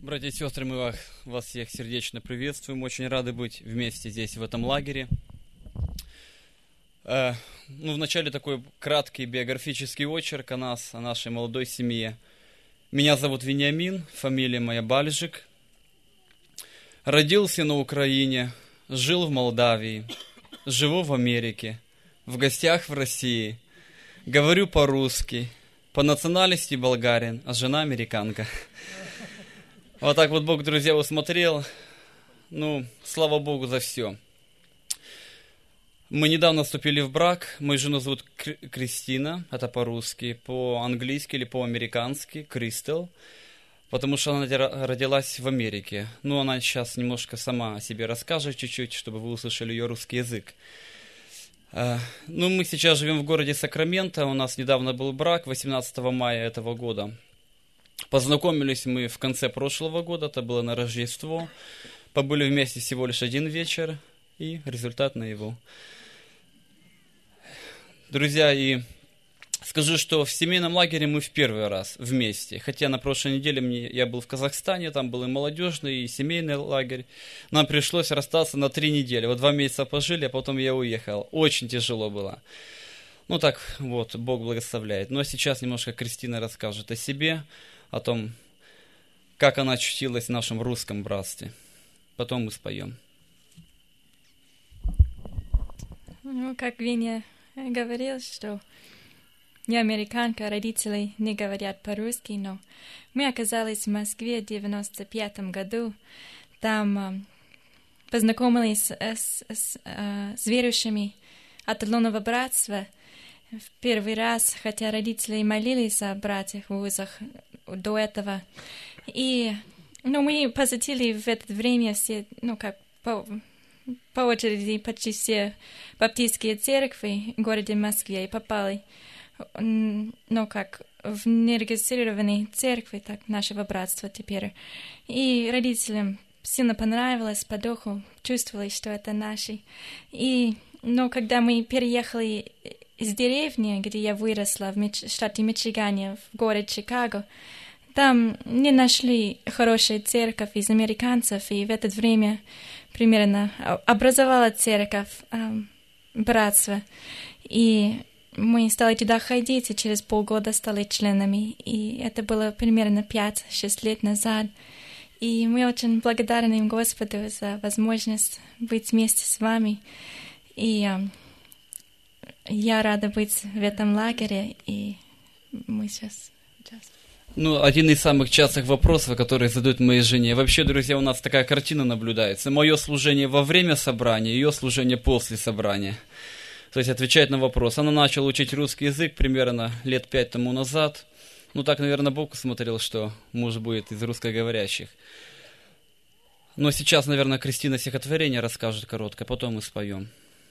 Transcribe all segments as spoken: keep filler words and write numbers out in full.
Братья и сестры, мы вас, вас всех сердечно приветствуем. Очень рады быть вместе здесь, в этом лагере. Э, ну, вначале такой краткий биографический очерк о нас, о нашей молодой семье. Меня зовут Вениамин, фамилия моя Бальжик. Родился на Украине, жил в Молдавии, живу в Америке, в гостях в России. Говорю по-русски, по национальности болгарин, а жена американка. Вот так вот Бог, друзья, усмотрел. Ну, слава Богу за все. Мы недавно вступили в брак. Мою жену зовут Кристина, это по-русски, по-английски или по-американски Кристел, потому что она родилась в Америке. Ну, она сейчас немножко сама о себе расскажет чуть-чуть, чтобы вы услышали ее русский язык. Ну, мы сейчас живем в городе Сакраменто. У нас недавно был брак, восемнадцатого мая этого года. Познакомились мы в конце прошлого года, это было на Рождество. Побыли вместе всего лишь один вечер, и результат наяву. Друзья, и скажу, что в семейном лагере мы в первый раз вместе. Хотя на прошлой неделе мне, я был в Казахстане, там был и молодежный, и семейный лагерь. Нам пришлось расстаться на три недели. Вот два месяца пожили, а потом я уехал. Очень тяжело было. Ну так вот, Бог благословляет. Но сейчас немножко Кристина расскажет о себе, о том, как она очутилась в нашем русском братстве. Потом мы споем. Ну, как Веня говорил, что я американка, родители не говорят по-русски, но мы оказались в Москве в девяносто пятом году. Там э, познакомились с, с, э, с верующими от Лунного братства в первый раз, хотя родители молились о братьях в вузах до этого. И ну, мы посетили в это время все, ну, как по, по очереди почти все баптистские церкви в городе Москве и попали, ну, как в нерегистрированные церкви, так, нашего братства теперь. И родителям сильно понравилось по духу, чувствовали, что это наши. И, но когда мы переехали из деревни, где я выросла, в Мич... штате Мичигане, в город Чикаго, там не нашли хорошую церковь из американцев, и в это время примерно образовала церковь э, братства. И мы стали туда ходить, и через полгода стали членами. И это было примерно пять-шесть лет назад. И мы очень благодарны Господу за возможность быть вместе с вами. И э, я рада быть в этом лагере, и мы сейчас... Ну, один из самых частых вопросов, которые задают моей жене. Вообще, друзья, у нас такая картина наблюдается. Мое служение во время собрания, ее служение после собрания. То есть отвечать на вопрос. Она начала учить русский язык примерно лет пять тому назад. Ну, так, наверное, Бог усмотрел, что муж будет из русскоговорящих. Но сейчас, наверное, Кристина стихотворение расскажет короткое, потом мы споем.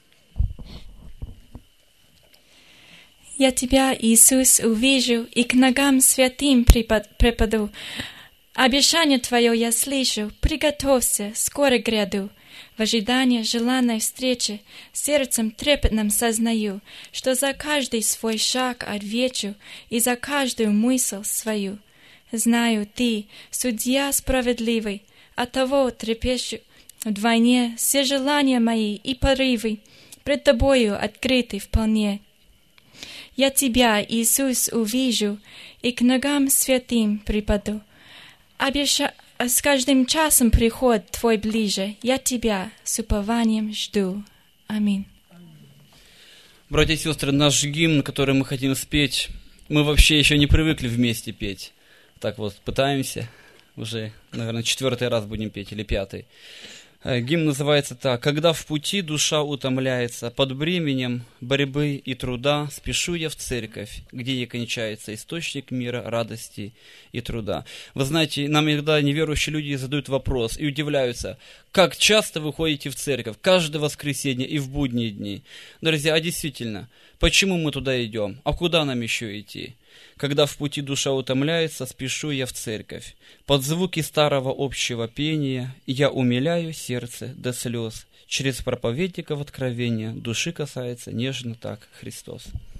Я тебя, Иисус, увижу и к ногам святым припаду. Обещание твое я слышу, приготовься, скоро гряду. В ожидании желанной встречи сердцем трепетным сознаю, что за каждый свой шаг отвечу и за каждую мысль свою. Знаю, ты, судья справедливый, оттого трепещу вдвойне, все желания мои и порывы пред тобою открыты вполне. Я тебя, Иисус, увижу и к ногам святым припаду. Обеща... С каждым часом приход твой ближе. Я тебя с упованием жду. Аминь. Братья и сестры, наш гимн, который мы хотим спеть, мы вообще еще не привыкли вместе петь. Так вот, пытаемся. Уже, наверное, четвертый раз будем петь или пятый. Гимн называется так. «Когда в пути душа утомляется, под бременем борьбы и труда, спешу я в церковь, где и кончается источник мира, радости и труда». Вы знаете, нам иногда неверующие люди задают вопрос и удивляются, как часто вы ходите в церковь, каждое воскресенье и в будние дни. Друзья, а действительно, почему мы туда идем? А куда нам еще идти? Когда в пути душа утомляется, спешу я в церковь. Под звуки старого общего пения я умиляю сердце до слез. Через проповедников откровения души касается нежно так Христос.